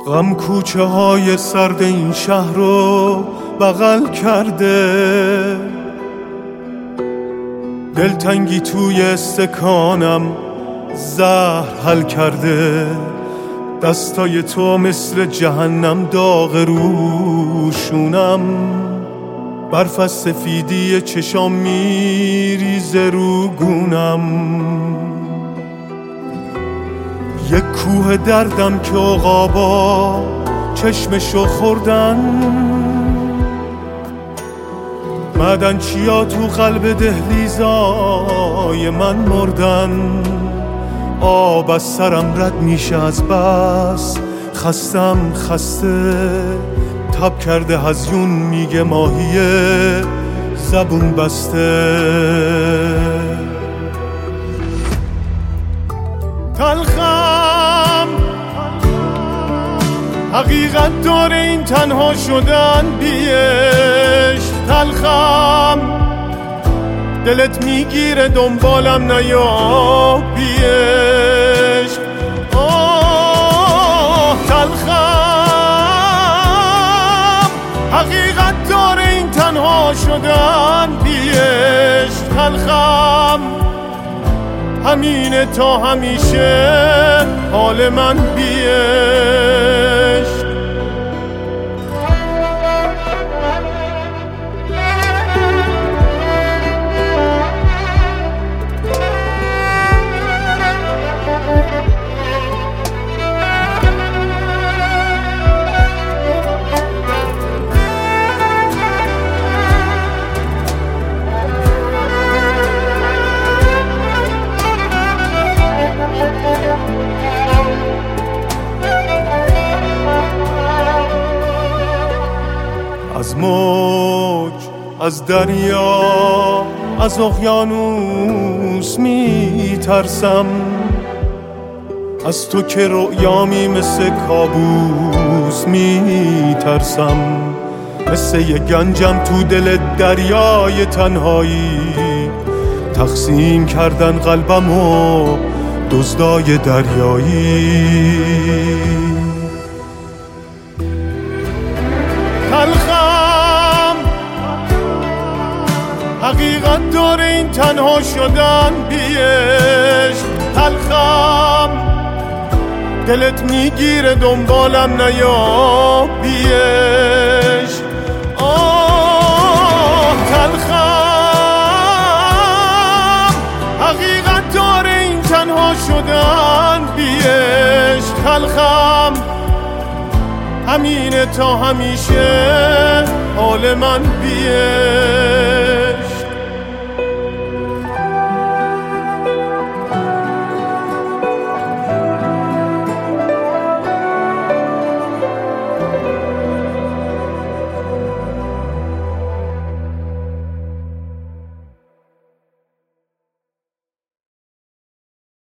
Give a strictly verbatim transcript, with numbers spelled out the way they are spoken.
غم کوچه های سرد این شهر رو بغل کرده، دلتنگی توی استکانم زهر حل کرده. دستای تو مثل جهنم داغ روشونم، برف از سفیدی چشام میریزه رو گونم. یک کوه دردم که عقابا چشمشو خوردن، معدن چیا تو قلب دهلیزای من مردن. آب از سرم رد میشه از بس خستم خسته، تب کرده هزیون میگه ماهیه زبون بسته. تلخم حقیقت داره این تنها شدن بیش. تلخم دلت میگیره دنبالم نیا بیش. آه تلخم حقیقت داره این تنها شدن بیش. تلخم همینه تا همیشه حال من بیش. از موج، از دریا، از اقیانوس می ترسم، از تو که رؤیامی مثل کابوس می ترسم. مثل یه گنجم تو دل دریای تنهایی، تقسیم کردن قلبمو دزدای دریایی. تلخم حقیقت داره این تنها شدن بیش. تلخم دلت میگیره دنبالم نیا بیش. آه تلخم حقیقت داره این تنها شدن بیش. تلخم همینه تا همیشه حال من بیش.